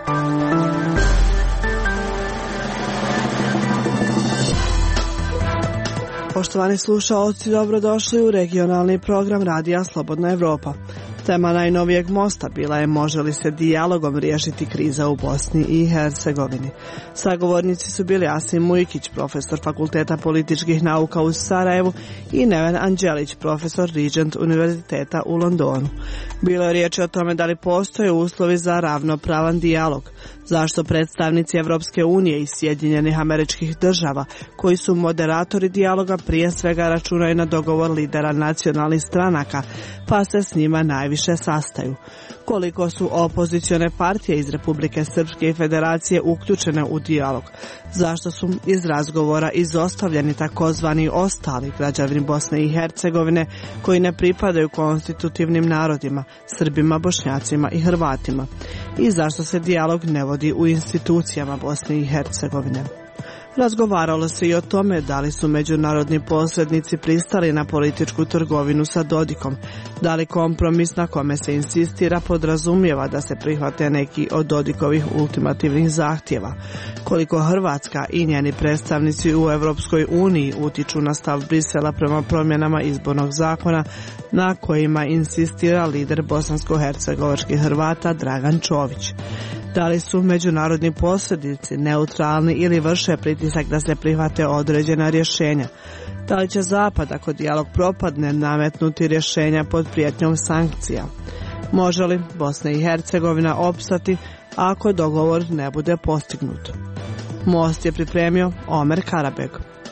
Poštovani slušaoci, dobrodošli u regionalni program Radija Slobodna Evropa. Tema najnovijeg mosta bila je može li se dijalogom riješiti kriza u Bosni i Hercegovini. Sagovornici su bili Asim Mujkić, profesor Fakulteta političkih nauka u Sarajevu, i Neven Anđelić, profesor Regent Univerziteta u Londonu. Bilo je riječi o tome da li postoje uslovi za ravnopravan dijalog, zašto predstavnici Evropske unije i Sjedinjenih Američkih Država, koji su moderatori dijaloga, prije svega računaju na dogovor lidera nacionalnih stranaka, pa se s njima najviše sastaju. Koliko su opozicione partije iz Republike Srpske i Federacije uključene u dijalog, zašto su iz razgovora izostavljeni takozvani ostali građani Bosne i Hercegovine koji ne pripadaju konstitutivnim narodima, Srbima, Bošnjacima i Hrvatima, i zašto se dijalog ne vodi u institucijama Bosne i Hercegovine. Razgovaralo se i o tome da li su međunarodni posrednici pristali na političku trgovinu sa Dodikom, da li kompromis na kome se insistira podrazumijeva da se prihvate neki od Dodikovih ultimativnih zahtjeva, koliko Hrvatska i njeni predstavnici u Europskoj uniji utiču na stav Brisela prema promjenama izbornog zakona na kojima insistira lider bosansko-hercegovačkih Hrvata Dragan Čović. Da li su međunarodni posrednici neutralni ili vrše pritisak da se prihvate određena rješenja? Da li će Zapad, ako dijalog propadne, nametnuti rješenja pod prijetnjom sankcija? Može li Bosna i Hercegovina opstati ako dogovor ne bude postignut? Most je pripremio Omer Karabeg.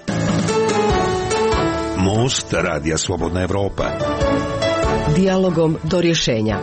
Most Radija Slobodna Evropa. Dijalogom do rješenja.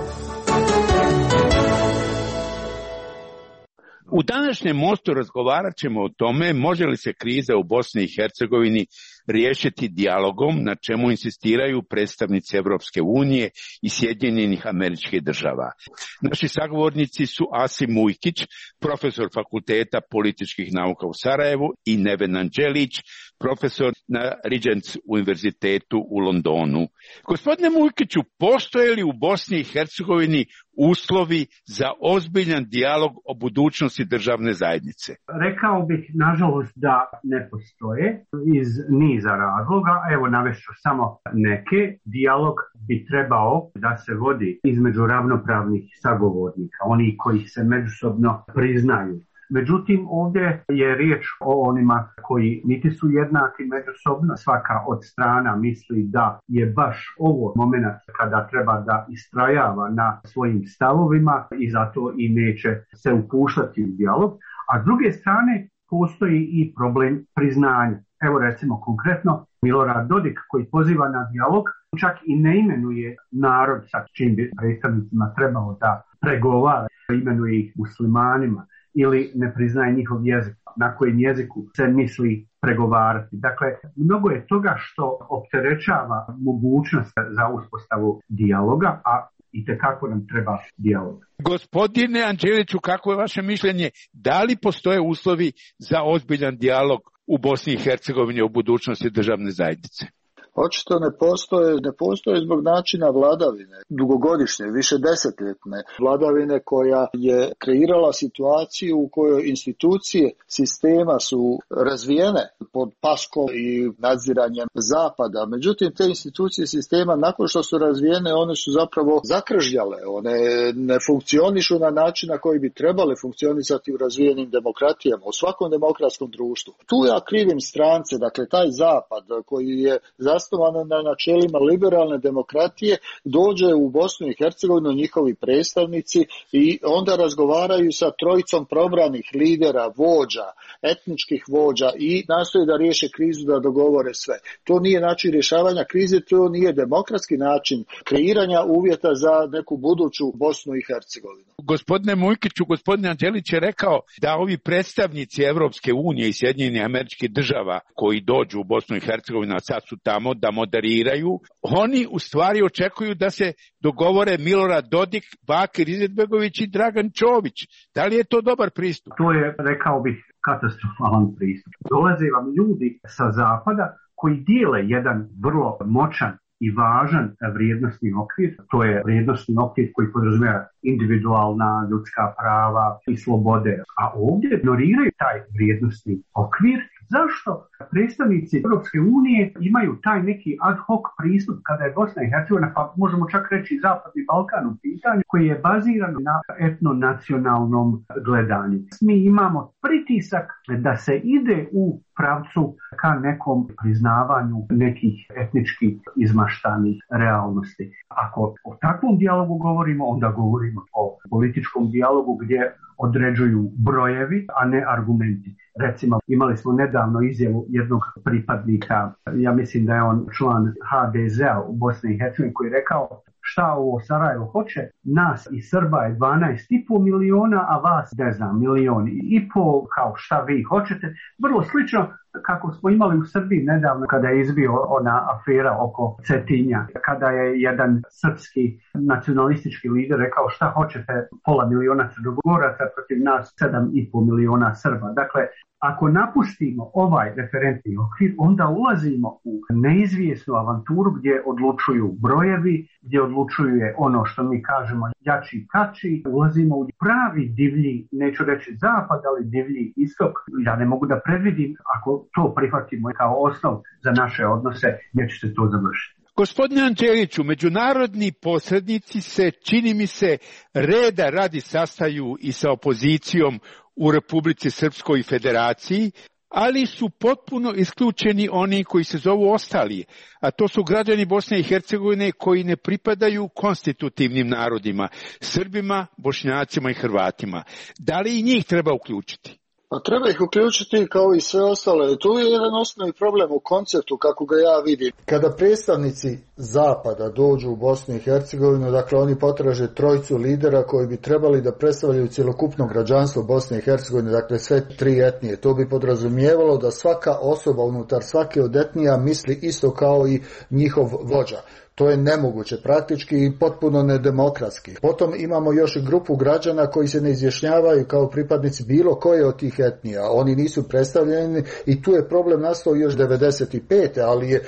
U današnjem mostu razgovarat ćemo o tome može li se kriza u Bosni i Hercegovini riješiti dijalogom, na čemu insistiraju predstavnici Evropske unije i Sjedinjenih Američkih Država. Naši sagovornici su Asim Mujkić, profesor Fakulteta političkih nauka u Sarajevu, i Neven Anđelić, profesor na Regent Univerzitetu u Londonu. Gospodine Mujkiću, postoje li u Bosni i Hercegovini uslovi za ozbiljan dijalog o budućnosti državne zajednice? Rekao bih, nažalost, da ne postoje iz niza razloga. Evo, navešću samo neke. Dijalog bi trebao da se vodi između ravnopravnih sagovornika, oni koji se međusobno priznaju. Međutim, ovdje je riječ o onima koji niti su jednaki međusobno. Svaka od strana misli da je baš ovo moment kada treba da istrajava na svojim stavovima i zato i neće se upuštati u dijalog. A s druge strane postoji i problem priznanja. Evo recimo konkretno Milorad Dodik koji poziva na dijalog, čak i ne imenuje narod sa čim bi predstavnicima trebalo da pregovara, imenuje ih muslimanima ili ne priznaje njihov jezik, na kojem jeziku se misli pregovarati. Dakle, mnogo je toga što opterećava mogućnost za uspostavu dijaloga, a itekako nam treba dijalog. Gospodine Anđeliću, kako je vaše mišljenje? Da li postoje uslovi za ozbiljan dijalog u Bosni i Hercegovini o budućnosti državne zajednice? Očito ne postoje zbog načina vladavine, dugogodišnje, višedesetljetne vladavine koja je kreirala situaciju u kojoj institucije sistema su razvijene pod paskom i nadziranjem Zapada. Međutim, te institucije sistema nakon što su razvijene, one su zapravo zakržljale, one ne funkcionišu na način na koji bi trebale funkcionisati u razvijenim demokratijama, u svakom demokratskom društvu. Tu ja krivim strance, dakle taj Zapad koji je zasnovano na načelima liberalne demokratije, dođe u Bosnu i Hercegovinu njihovi predstavnici i onda razgovaraju sa trojicom probranih lidera, vođa, etničkih vođa i nastoje da riješe krizu, da dogovore sve. To nije način rješavanja krize, to nije demokratski način kreiranja uvjeta za neku buduću Bosnu i Hercegovinu. Gospodine Mujkiću, gospodin Anđelić je rekao da ovi predstavnici Evropske unije i Sjedinjenih Američkih Država koji dođu u Bosnu i Hercegovinu, a sad su tamo da moderiraju, oni u stvari očekuju da se dogovore Milorad Dodik, Bakir Izetbegović i Dragan Čović. Da li je to dobar pristup? To je, rekao bih, katastrofalan pristup. Dolaze vam ljudi sa zapada koji dijele jedan vrlo moćan i važan vrijednosni okvir. To je vrijednosni okvir koji podrazumijeva individualna ljudska prava i slobode. A ovdje ignoriraju taj vrijednosni okvir. Zašto predstavnici Europske unije imaju taj neki ad hoc pristup kada je Bosna i Hercegovina, pa možemo čak reći Zapadni Balkan u pitanju, koji je baziran na etnonacionalnom gledanju. Mi imamo pritisak da se ide u pravcu ka nekom priznavanju nekih etničkih izmaštanih realnosti. Ako o takvom dijalogu govorimo, onda govorimo o političkom dijalogu gdje određuju brojevi, a ne argumenti. Recimo, imali smo nedavno izjavu jednog pripadnika, ja mislim da je on član HDZ-a u Bosni i Hercegovini, koji je rekao šta ovo Sarajevo hoće, nas i Srba je 12,5 miliona, a vas, ne znam, 1,5 miliona, kao šta vi hoćete. Vrlo slično kako smo imali u Srbiji nedavno kada je izbio ona afera oko Cetinja, kada je jedan srpski nacionalistički lider rekao šta hoćete, 0,5 miliona Crnogoraca protiv nas 7,5 miliona Srba. Dakle, ako napustimo ovaj referentni okvir, onda ulazimo u neizvjesnu avanturu gdje odlučuju brojevi, gdje odlučuje ono što mi kažemo jači kači, ulazimo u pravi divlji, neću reći zapad, ali divlji istok. Ja ne mogu da predvidim, ako to prihvatimo kao osnov za naše odnose, gdje će se to završiti. Gospodine Anđeliću, međunarodni posrednici se, čini mi se, reda radi sastaju i sa opozicijom u Republici Srpskoj Federaciji, ali su potpuno isključeni oni koji se zovu ostali, a to su građani Bosne i Hercegovine koji ne pripadaju konstitutivnim narodima, Srbima, Bošnjacima i Hrvatima. Da li i njih treba uključiti? Pa treba ih uključiti kao i sve ostale. Tu je jedan osnovni problem u konceptu kako ga ja vidim. Kada predstavnici Zapada dođu u Bosnu i Hercegovinu, dakle oni potraže trojicu lidera koji bi trebali da predstavljaju cjelokupno građanstvo Bosne i Hercegovine, dakle sve tri etnije. To bi podrazumijevalo da svaka osoba unutar svake od etnija misli isto kao i njihov vođa. To je nemoguće praktički i potpuno nedemokratski. Potom imamo još i grupu građana koji se ne izjašnjavaju kao pripadnici bilo koje od tih etnija. Oni nisu predstavljeni i tu je problem nastao još 1995. ali je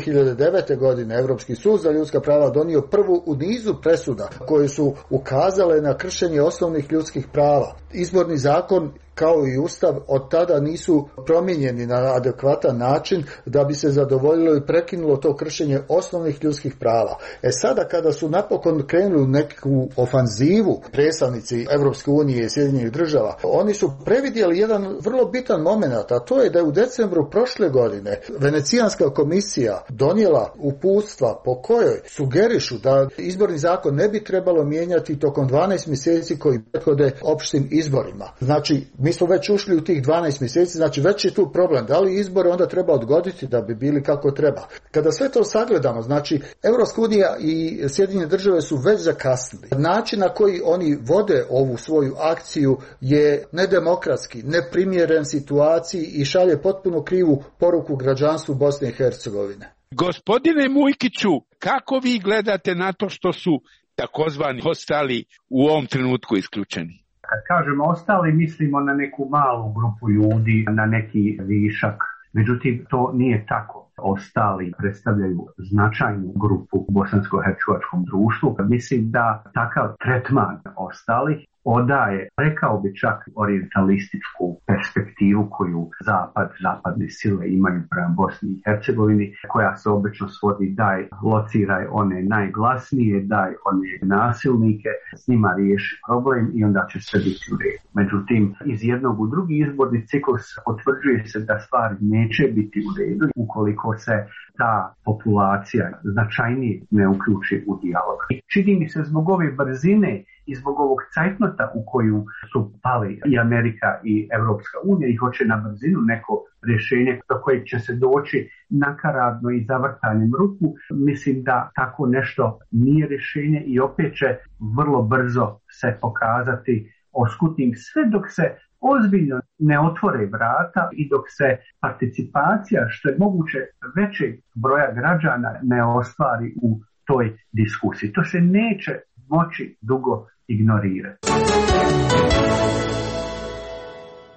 2009. godine Europski sud za ljudska prava donio prvu u nizu presuda koje su ukazale na kršenje osnovnih ljudskih prava. Izborni zakon kao i Ustav od tada nisu promijenjeni na adekvatan način da bi se zadovoljilo i prekinulo to kršenje osnovnih ljudskih prava. Sada kada su napokon krenuli u neku ofanzivu predstavnici Europske unije i Sjedinjenih država, oni su previdjeli jedan vrlo bitan moment, a to je da je u decembru prošle godine Venecijanska komisija donijela uputstva po kojoj sugerišu da izborni zakon ne bi trebalo mijenjati tokom 12 mjeseci koji prethode opštim izborima. Znači, mi smo već ušli u tih 12 mjeseci, znači već je tu problem. Da li izbore onda treba odgoditi da bi bili kako treba? Kada sve to sagledamo, znači Europska unija i Sjedinjene države su već zakasnili. Način na koji oni vode ovu svoju akciju je nedemokratski, neprimjeren situaciji i šalje potpuno krivu poruku građanstvu Bosne i Hercegovine. Gospodine Mujkiću, kako vi gledate na to što su takozvani ostali u ovom trenutku isključeni? Kad kažemo ostali, mislimo na neku malu grupu ljudi, na neki višak. Međutim, to nije tako. Ostali predstavljaju značajnu grupu u bosansko-hercegovačkom društvu. Mislim da takav tretman ostalih odaje, rekao bi čak, orijentalističku perspektivu koju zapadne sile imaju prema Bosni i Hercegovini, koja se obično svodi daj lociraj one najglasnije, daj one nasilnike, s njima riješi problem i onda će sve biti u redu. Međutim, iz jednog u drugi izborni ciklus potvrđuje se da stvari neće biti u redu ukoliko se ta populacija značajnije ne uključi u dijalog. I čini mi se zbog ove brzine i zbog ovog cajtnota u koju su pali i Amerika i Europska unija i hoće na brzinu neko rješenje do kojeg će se doći nakaradno i zavrtanjem ruku, mislim da tako nešto nije rješenje i opet će vrlo brzo se pokazati oskutnim sve dok se ozbiljno ne otvore vrata i dok se participacija što je moguće većeg broja građana ne ostvari u toj diskusiji. To se neće moći dugo ignorirati.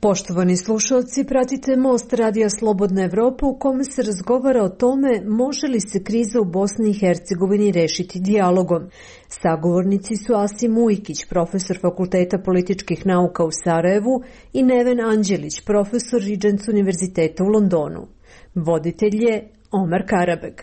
Poštovani slušalci, pratite Most Radija Slobodna Evropa u kome se razgovara o tome može li se kriza u Bosni i Hercegovini rešiti dijalogom. Sagovornici su Asim Ujkić, profesor Fakulteta političkih nauka u Sarajevu, i Neven Anđelić, profesor Regents Univerziteta u Londonu. Voditelj je Omar Karabeg.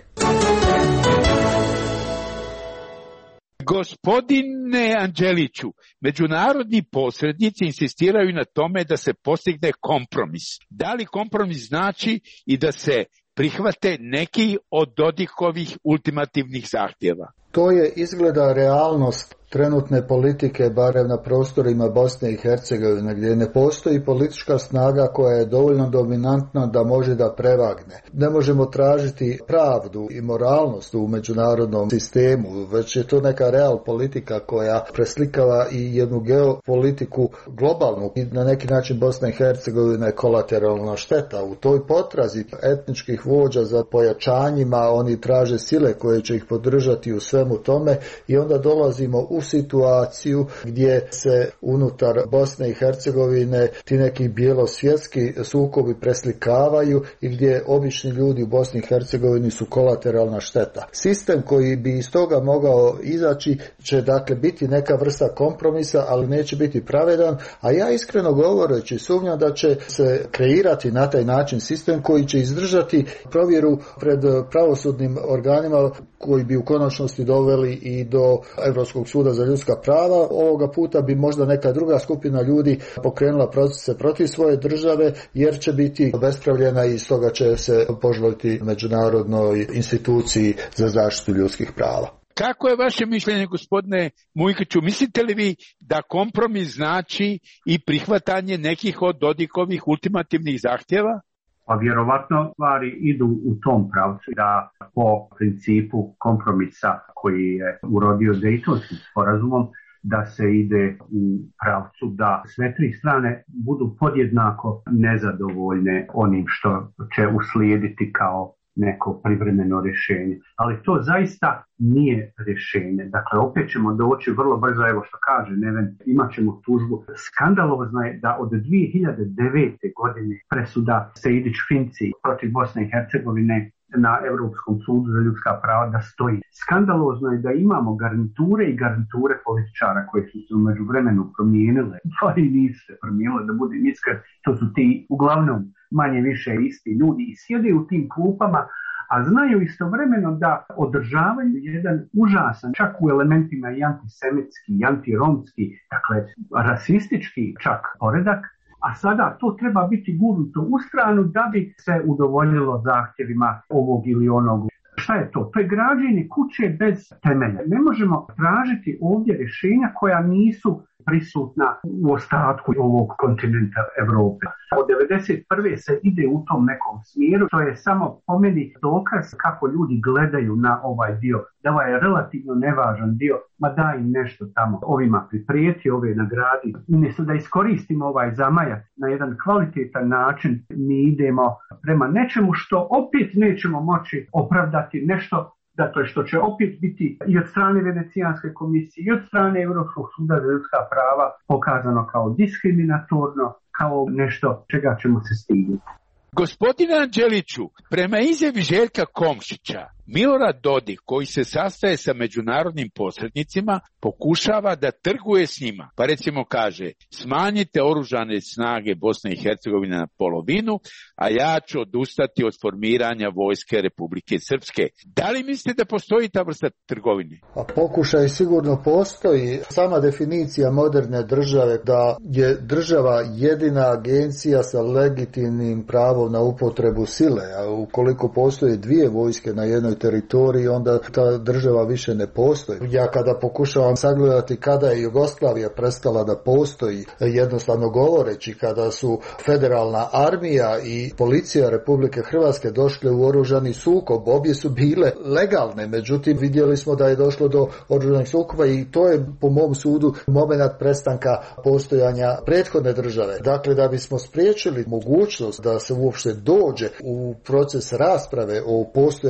Gospodine Anđeliću, međunarodni posrednici insistiraju na tome da se postigne kompromis. Da li kompromis znači i da se prihvate neki od Dodikovih ultimativnih zahtjeva? To je izgleda realnost trenutne politike, barem na prostorima Bosne i Hercegovine, gdje ne postoji politička snaga koja je dovoljno dominantna da može da prevagne. Ne možemo tražiti pravdu i moralnost u međunarodnom sistemu, već je to neka real politika koja preslikava i jednu geopolitiku globalnu i na neki način Bosna i Hercegovina je kolateralna šteta. U toj potrazi etničkih vođa za pojačanjima oni traže sile koje će ih podržati u svemu tome i onda dolazimo u situaciju gdje se unutar Bosne i Hercegovine ti neki bijelosvjetski sukobi preslikavaju i gdje obični ljudi u Bosni i Hercegovini su kolateralna šteta. Sistem koji bi iz toga mogao izaći će dakle biti neka vrsta kompromisa, ali neće biti pravedan, a ja iskreno govoreći sumnjam da će se kreirati na taj način sistem koji će izdržati provjeru pred pravosudnim organima koji bi u konačnosti doveli i do Europskog suda za ljudska prava. Ovoga puta bi možda neka druga skupina ljudi pokrenula procese protiv svoje države jer će biti obespravljena i stoga će se požaliti međunarodnoj instituciji za zaštitu ljudskih prava. Kako je vaše mišljenje, gospodine Mujkiću? Mislite li vi da kompromis znači i prihvatanje nekih od Dodikovih ultimativnih zahtjeva? Pa vjerovatno stvari idu u tom pravcu da po principu kompromisa koji je urodio Dejtonskim sporazumom da se ide u pravcu da sve tri strane budu podjednako nezadovoljne onim što će uslijediti kao neko privremeno rješenje. Ali to zaista nije rješenje. Dakle, opet ćemo doći vrlo brzo, evo što kaže Neven, imat ćemo tužbu. Skandalozno je da od 2009. godine presuda Sejdić-Finci protiv Bosne i Hercegovine na Europskom sudu za ljudska prava da stoji. Skandalozno je da imamo garniture i garniture političara koje su se u međuvremenu promijenile. Stvari nisu se promijenile, da budem iskren. To su ti uglavnom manje više isti ljudi i sjede u tim klupama, a znaju istovremeno da održavaju jedan užasan, čak u elementima i antisemitski, i antiromski, dakle rasistički čak poredak, a sada to treba biti gurnuto u stranu da bi se udovoljilo zahtjevima ovog ili onog. Šta je to? To je građenje kuće bez temelja. Ne možemo tražiti ovdje rješenja koja nisu prisutna u ostatku ovog kontinenta Europe. Od 1991. se ide u tom nekom smjeru, to je samo po meni dokaz kako ljudi gledaju na ovaj dio, da ovaj je relativno nevažan dio, ma daj im nešto tamo, ovima priprijeti, ove nagradi. Umjesto da iskoristimo ovaj zamajak na jedan kvalitetan način, mi idemo prema nečemu što opet nećemo moći opravdati, nešto zato što će opet biti i od strane Venecijanske komisije i od strane Europskog suda za ljudska prava pokazano kao diskriminatorno, kao nešto čega ćemo se stidjeti. Gospodine Anđeliću, prema izjavi Željka Komšića, Milorad Dodik, koji se sastaje sa međunarodnim posrednicima, pokušava da trguje s njima. Pa recimo kaže, smanjite oružane snage Bosne i Hercegovine na polovinu, a ja ću odustati od formiranja vojske Republike Srpske. Da li mislite da postoji ta vrsta trgovine? A pokušaj sigurno postoji. Sama definicija moderne države da je država jedina agencija sa legitimnim pravom na upotrebu sile, a ukoliko postoje dvije vojske na jednoj teritoriji, onda ta država više ne postoji. Ja kada pokušavam sagledati kada je Jugoslavija prestala da postoji, jednostavno govoreći, kada su federalna armija i policija Republike Hrvatske došle u oružani sukob, obje su bile legalne, međutim vidjeli smo da je došlo do oružanih sukoba i to je po mom sudu moment prestanka postojanja prethodne države. Dakle, da bismo spriječili mogućnost da se uopšte dođe u proces rasprave o postojanju i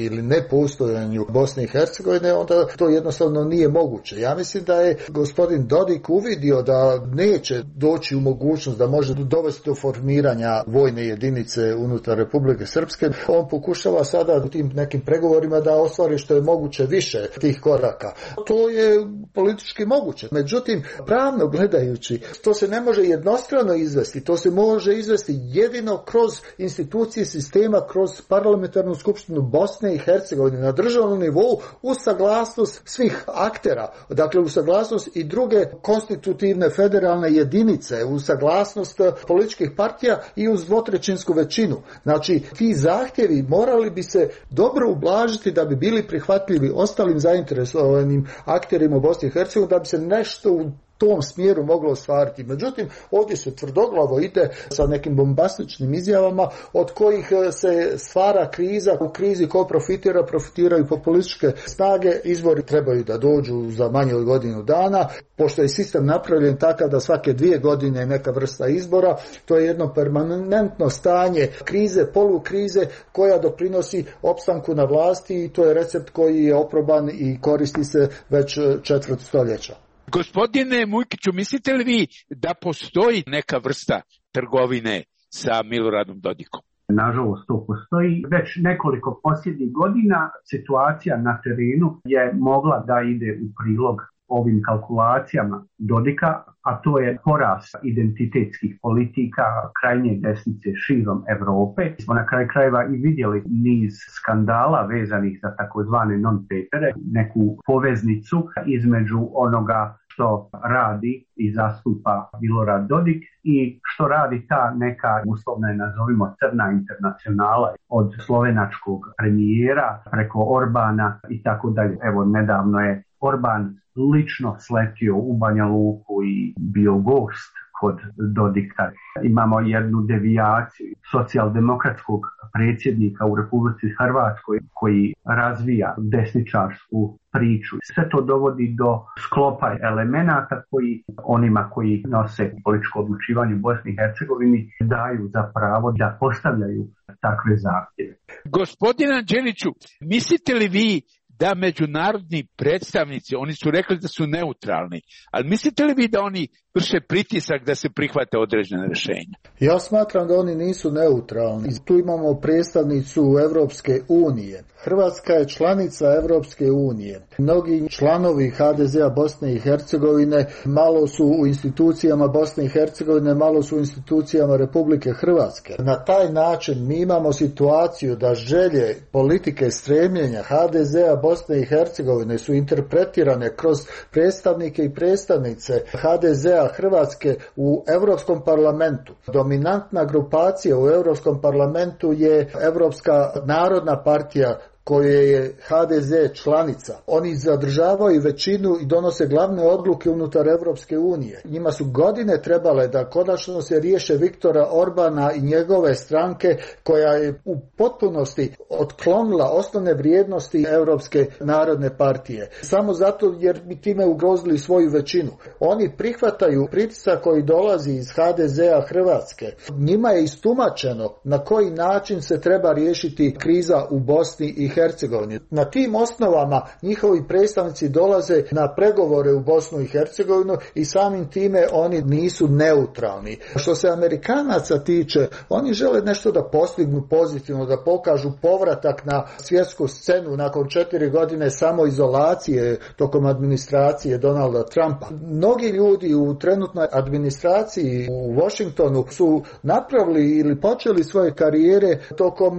ili nepostojanju Bosne i Hercegovine, onda to jednostavno nije moguće. Ja mislim da je gospodin Dodik uvidio da neće doći u mogućnost da može dovesti do formiranja vojne jedinice unutar Republike Srpske. On pokušava sada u tim nekim pregovorima da ostvari što je moguće više tih koraka. To je politički moguće. Međutim, pravno gledajući, to se ne može jednostrano izvesti. To se može izvesti jedino kroz institucije sistema, kroz parlamentarnu skupštinu Bosne i Hercegovine na državnom nivou uz saglasnost svih aktera. Dakle, uz saglasnost i druge konstitutivne federalne jedinice, uz saglasnost političkih partija i uz dvotrećinsku većinu. Znači, ti zahtjevi morali bi se dobro ublažiti da bi bili prihvatljivi ostalim zainteresovanim akterima u Bosni i Hercegovini, da bi se nešto u tom smjeru moglo ostvariti. Međutim, ovdje se tvrdoglavo ide sa nekim bombastičnim izjavama od kojih se stvara kriza. U krizi ko profitiraju populističke snage. Izbori trebaju da dođu za manje od godinu dana. Pošto je sistem napravljen takav da svake 2 godine je neka vrsta izbora, to je jedno permanentno stanje krize, polukrize koja doprinosi opstanku na vlasti i to je recept koji je oproban i koristi se već 4 stoljeća. Gospodine Mujkiću, mislite li vi da postoji neka vrsta trgovine sa Miloradom Dodikom? Nažalost, to postoji. Već nekoliko posljednjih godina situacija na terenu je mogla da ide u prilog ovim kalkulacijama Dodika, a to je porast identitetskih politika krajnje desnice širom Europe. Smo na kraju krajeva i vidjeli niz skandala vezanih za takozvane non-papere, neku poveznicu između onoga što radi i zastupa Milorad Dodik i što radi ta neka, uslovno je nazovimo, crna internacionala od slovenačkog premijera preko Orbana i tako dalje. Evo, nedavno je Orban lično sletio u Banja Luku i bio gost kod Dodika. Imamo jednu devijaciju socijaldemokratskog predsjednika u Republici Hrvatskoj koji razvija desničarsku priču. Sve to dovodi do sklopa elemenata koji onima koji nose političko odlučivanje u Bosni i Hercegovini daju za pravo da postavljaju takve zahtjeve. Gospodine Anđeliću, mislite li vi da međunarodni predstavnici, oni su rekli da su neutralni, ali mislite li vi da oni vrše pritisak da se prihvate određene rješenja? Ja smatram da oni nisu neutralni. Tu imamo predstavnicu Evropske unije. Hrvatska je članica Evropske unije. Mnogi članovi HDZ-a Bosne i Hercegovine malo su u institucijama Bosne i Hercegovine, malo su u institucijama Republike Hrvatske. Na taj način mi imamo situaciju da želje, politike, stremljenja HDZ-a Bosne i Hercegovine su interpretirane kroz predstavnike i predstavnice HDZ-a Hrvatske u Europskom parlamentu. Dominantna grupacija u Europskom parlamentu je Europska narodna partija koje je HDZ članica. Oni zadržavaju većinu i donose glavne odluke unutar Evropske unije. Njima su godine trebale da konačno se riješe Viktora Orbana i njegove stranke koja je u potpunosti otklonila osnovne vrijednosti Europske narodne partije. Samo zato jer bi time ugrozili svoju većinu. Oni prihvataju pritisak koji dolazi iz HDZ-a Hrvatske. Njima je istumačeno na koji način se treba riješiti kriza u Bosni i Hercegovini. Na tim osnovama njihovi predstavnici dolaze na pregovore u Bosnu i Hercegovinu i samim time oni nisu neutralni. Što se Amerikanaca tiče, oni žele nešto da postignu pozitivno, da pokažu povratak na svjetsku scenu nakon 4 godine samoizolacije tokom administracije Donalda Trumpa. Mnogi ljudi u trenutnoj administraciji u Washingtonu su napravili ili počeli svoje karijere tokom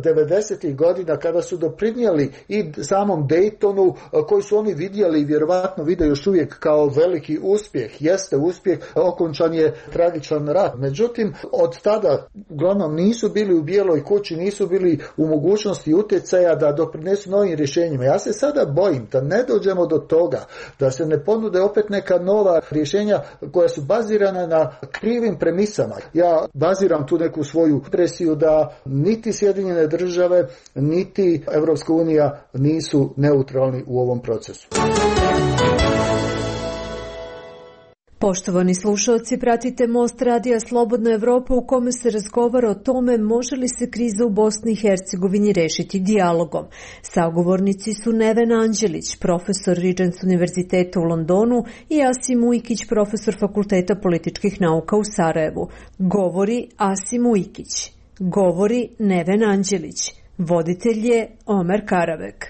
90. godina kada su doprinijeli i samom Daytonu koji su oni vidjeli i vjerovatno vide još uvijek kao veliki uspjeh. Jeste uspjeh, okončan je tragičan rat. Međutim, od tada uglavnom nisu bili u Bijeloj kući, nisu bili u mogućnosti utjecaja da doprinesu novim rješenjima. Ja se sada bojim da ne dođemo do toga, da se ne ponude opet neka nova rješenja koja su bazirana na krivim premisama. Ja baziram tu neku svoju presiju da niti Sjedinjene države, niti Evropska unija nisu neutralni u ovom procesu. Poštovani slušalci, pratite Most radija Slobodna Evropa u kome se razgovara o tome može li se kriza u Bosni i Hercegovini rešiti dijalogom. Sagovornici su Neven Anđelić, profesor Regents univerziteta u Londonu i Asim Ujkić, profesor Fakulteta političkih nauka u Sarajevu. Govori Asim Ujkić. Govori Neven Anđelić. Voditelj je Omer Karavek.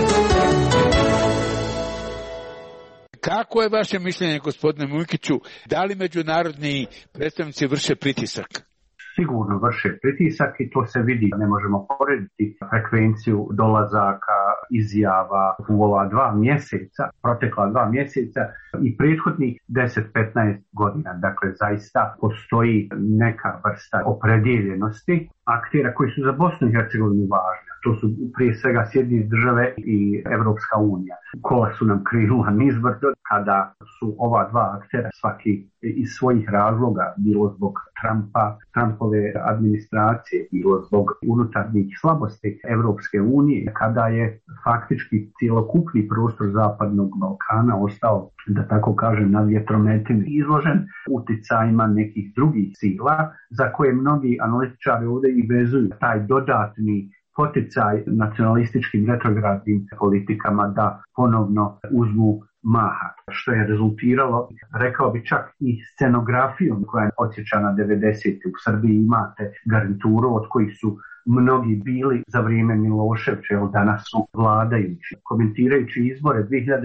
Kako je vaše mišljenje, gospodine Mujkiću, da li međunarodni predstavnici vrše pritisak? Sigurno vrše pritisak i to se vidi. Ne možemo porediti frekvenciju dolazaka, izjava u ova 2 mjeseca, protekla 2 mjeseca i prethodnih 10-15 godina. Dakle, zaista postoji neka vrsta opredjeljenosti aktera koji su za Bosnu i Hercegovinu važni. To su prije svega Sjedinjene Države i Evropska unija. Kola su nam krenula nizbrdo kada su ova 2 aktera svaki iz svojih razloga, bilo zbog Trumpove administracije, bilo zbog unutarnjih slabosti Evropske unije, kada je faktički cijelokupni prostor Zapadnog Balkana ostao, da tako kažem, na vjetrometini izložen uticajima nekih drugih sila za koje mnogi analitičari ovdje i vezuju taj dodatni poticaj nacionalističkim retrogradnim politikama da ponovno uzmu maha, što je rezultiralo, rekao bi čak i scenografijom koja je podsjeća na 90. U Srbiji imate garnituru od kojih su mnogi bili za vrijeme Miloševića, jer danas su vladajući. Komentirajući izbore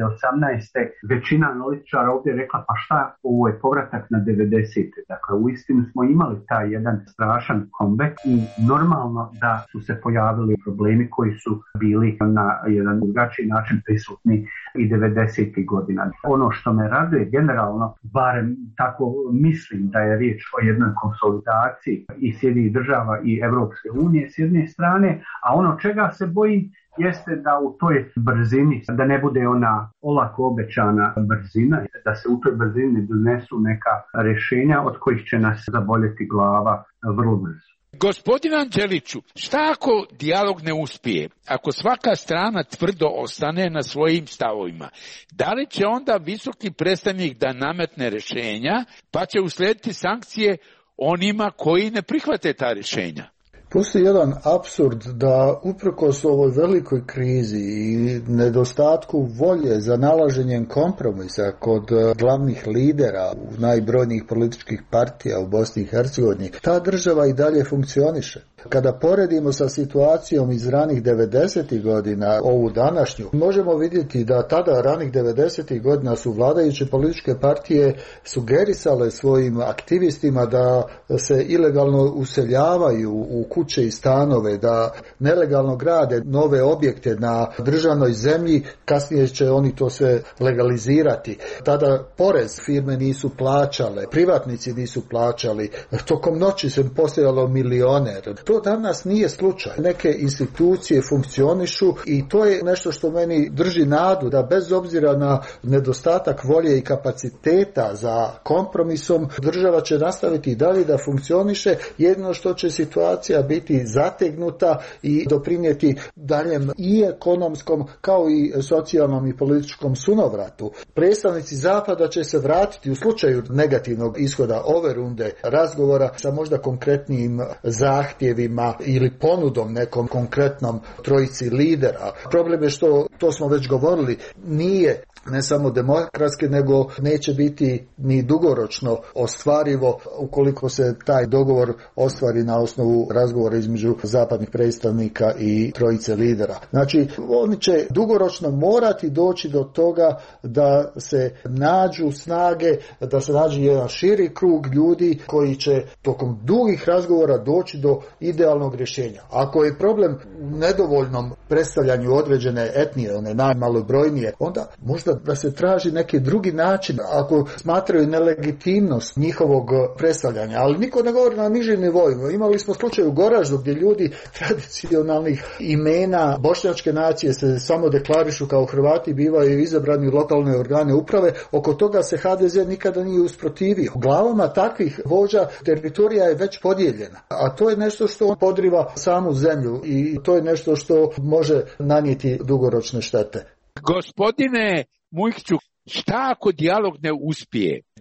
2018. većina analitičara ovdje rekla pa šta, ovo je povratak na 90. Dakle, uistinu smo imali taj jedan strašan comeback i normalno da su se pojavili problemi koji su bili na jedan drugačiji način prisutni i 90. godina. Ono što me raduje generalno, barem tako mislim da je riječ o jednoj konsolidaciji i Sjedinjenih Država i Evropske unije s jedne strane, a ono čega se bojim jeste da u toj brzini, da ne bude ona olako obećana brzina, da se u toj brzini donesu neka rješenja od kojih će nas zaboljeti glava vrlo brzo. Gospodine Anđeliću, šta ako dijalog ne uspije? Ako svaka strana tvrdo ostane na svojim stavovima, da li će onda visoki predstavnik da nametne rješenja, pa će uslijediti sankcije onima koji ne prihvate ta rješenja? Postoji jedan apsurd da uprkos ovoj velikoj krizi i nedostatku volje za nalaženjem kompromisa kod glavnih lidera u najbrojnijih političkih partija u Bosni i Hercegovini, ta država i dalje funkcioniše. Kada poredimo sa situacijom iz ranih 90. godina ovu današnju, možemo vidjeti da tada ranih 90. godina su vladajuće političke partije sugerisale svojim aktivistima da se ilegalno useljavaju u kuće i stanove, da nelegalno grade nove objekte na državnoj zemlji, kasnije će oni to sve legalizirati. Tada porez firme nisu plaćale, privatnici nisu plaćali, tokom noći se postojalo milioner. To danas nije slučaj. Neke institucije funkcionišu i to je nešto što meni drži nadu da bez obzira na nedostatak volje i kapaciteta za kompromisom, država će nastaviti i dalje da funkcioniše, jedino što će situacija biti zategnuta i doprinijeti daljem i ekonomskom kao i socijalnom i političkom sunovratu. Predstavnici Zapada će se vratiti u slučaju negativnog ishoda ove runde razgovora sa možda konkretnim zahtjevima ili ponudom nekom konkretnom trojici lidera. Problem je što, to smo već govorili, nije ne samo demokratski, nego neće biti ni dugoročno ostvarivo ukoliko se taj dogovor ostvari na osnovu razgovora između zapadnih predstavnika i trojice lidera. Znači, oni će dugoročno morati doći do toga da se nađu snage, da se nađe jedan širi krug ljudi koji će tokom dugih razgovora doći do idealnog rješenja. Ako je problem u nedovoljnom predstavljanju određene etnije, one najmalobrojnije, onda možda da se traži neki drugi način ako smatraju nelegitimnost njihovog predstavljanja, ali niko ne govori na nižim nivoima. Imali smo slučaj u Goraždu gdje ljudi tradicionalnih imena bošnjačke nacije se samo deklarišu kao Hrvati, bivaju izabrani u lokalne organe uprave. Oko toga se HDZ nikada nije usprotivio. U glavama takvih vođa teritorija je već podijeljena, a to je nešto što podriva samu zemlju i to je nešto što može nanijeti dugoročne štete. Gospodine Mujkiću, šta ako dijalog ne uspije?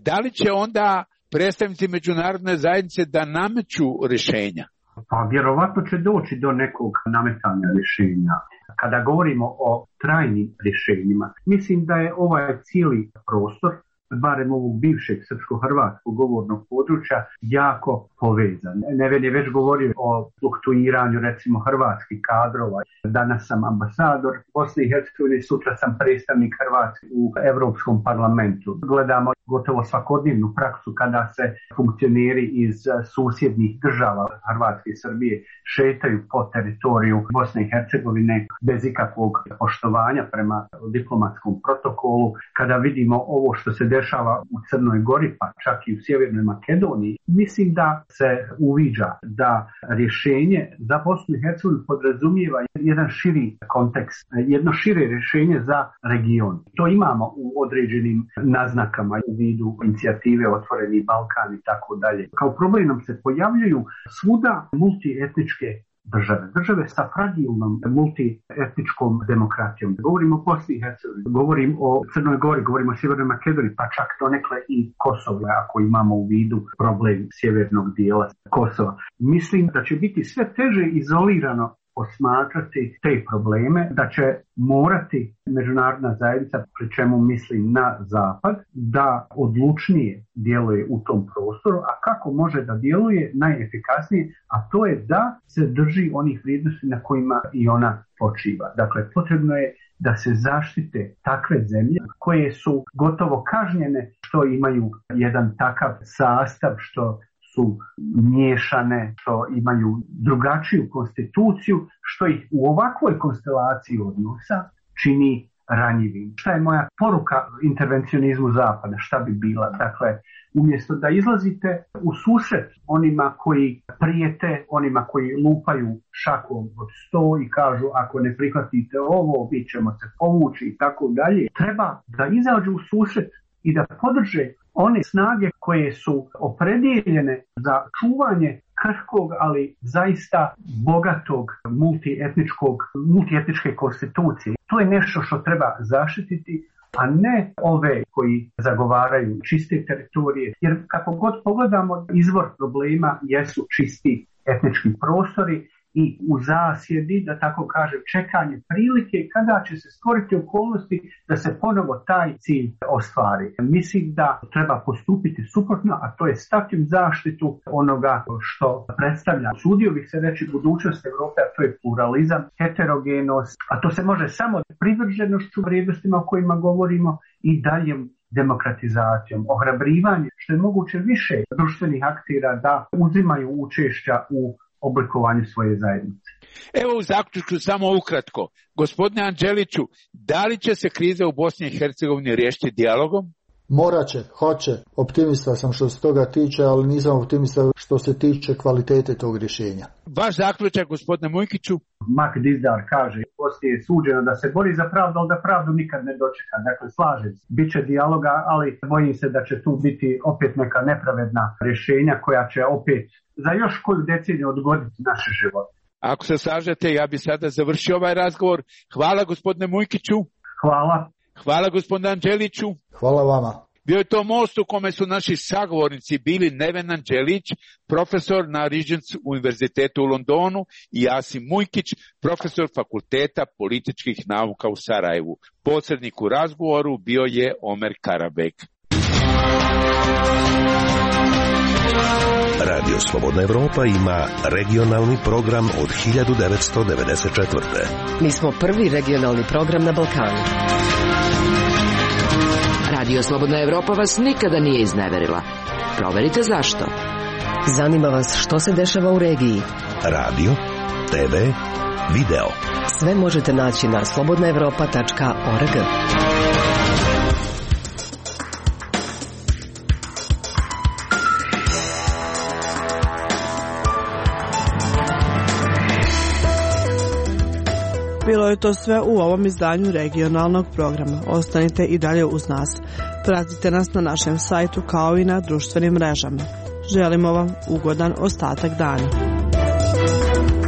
da li će onda predstavnici međunarodne zajednice da nameću rješenja? Pa vjerovatno će doći do nekog nametanja rješenja. Kada govorimo o trajnim rješenjima, mislim da je ovaj cijeli prostor, barem ovog bivšeg srpsko-hrvatskog govornog područja, jako povezan. Neven je već govorio o fluktuiranju recimo hrvatskih kadrova. Danas sam ambasador Bosne i Hercegovine, sutra sam predstavnik Hrvatske u Europskom parlamentu. Gledamo gotovo svakodnevnu praksu kada se funkcioneri iz susjednih država Hrvatske i Srbije šetaju po teritoriju Bosne i Hercegovine bez ikakvog poštovanja prema diplomatskom protokolu. Kada vidimo ovo što se dešava u Crnoj Gori, pa čak i u Sjevernoj Makedoniji, mislim da se uviđa da rješenje za Bosnu i Hercegovinu podrazumijeva jedan širi kontekst, jedno šire rješenje za region. To imamo u određenim naznakama u vidu inicijative Otvoreni Balkan i tako dalje. Kao problem nam se pojavljuju svuda multietničke države sa fragilnom multietničkom demokratijom. Govorim o Bosni i Hercegovini, govorim o Crnoj Gori, govorim o Sjevernoj Makedoniji, pa čak donekle i Kosovo, ako imamo u vidu problem sjevernog dijela Kosova. Mislim da će biti sve teže izolirano posmatrati te probleme, da će morati međunarodna zajednica, pri čemu mislim na Zapad, da odlučnije djeluje u tom prostoru, a kako može da djeluje najefikasnije, a to je da se drži onih vrijednosti na kojima i ona počiva. Dakle, potrebno je da se zaštite takve zemlje koje su gotovo kažnjene što imaju jedan takav sastav, što su miješane, što imaju drugačiju konstituciju, što ih u ovakvoj konstelaciji odnosa čini ranjivim. Šta je moja poruka intervencionizmu Zapada? Šta bi bila? Dakle, umjesto da izlazite u susret onima koji prijete, onima koji lupaju šakom od sto i kažu ako ne prihvatite ovo, mi ćemo se povući i tako dalje, treba da izađu u susret i da podrže one snage koje su opredjeljene za čuvanje krhkog, ali zaista bogatog multietničke konstitucije. To je nešto što treba zaštititi, a ne ove koji zagovaraju čiste teritorije. Jer kako god pogledamo, izvor problema jesu čisti etnički prostori i u zasjedi, da tako kažem, čekanje prilike kada će se stvoriti okolnosti da se ponovo taj cilj ostvari. Mislim da treba postupiti suprotno, a to je stati u zaštitu onoga što predstavlja. Usudio bih se reći budućnost Europe, a to je pluralizam, heterogenost, a to se može samo privrženošću vrijednostima o kojima govorimo i daljem demokratizacijom, ohrabrivanje što je moguće više društvenih aktera da uzimaju učešća u oblikovanju svoje zajednice. Evo u zaključku samo ukratko. Gospodine Anđeliću, da li će se kriza u Bosni i Hercegovini riješiti dijalogom? Morat će, hoće. Optimista sam što se toga tiče, ali nisam optimista što se tiče kvalitete tog rješenja. Vaš zaključak, gospodine Mujkiću? Mak Dizdar kaže, Bosni je suđeno da se bori za pravdu, ali da pravdu nikad ne dočeka. Dakle, slažem se. Biće dijaloga, ali bojim se da će tu biti opet neka nepravedna rješenja koja će opet za još koju deceniju odgoditi naše živote. Ako se slažete, ja bi sada završio ovaj razgovor. Hvala gospodine Mujkiću. Hvala. Hvala gospodine Anđeliću. Hvala vama. Bio je to most u kome su naši sagovornici bili Neven Anđelić, profesor na Regents univerzitetu u Londonu, i Asim Mujkić, profesor Fakulteta političkih nauka u Sarajevu. Posrednik u razgovoru bio je Omer Karabek. Radio Slobodna Evropa ima regionalni program od 1994. Mi smo prvi regionalni program na Balkanu. Radio Slobodna Evropa vas nikada nije izneverila. Proverite zašto. Zanima vas što se dešava u regiji. Radio, TV, video. Sve možete naći na slobodnaevropa.org. Bilo je to sve u ovom izdanju regionalnog programa. Ostanite i dalje uz nas. Pratite nas na našem sajtu kao i na društvenim mrežama. Želimo vam ugodan ostatak dana.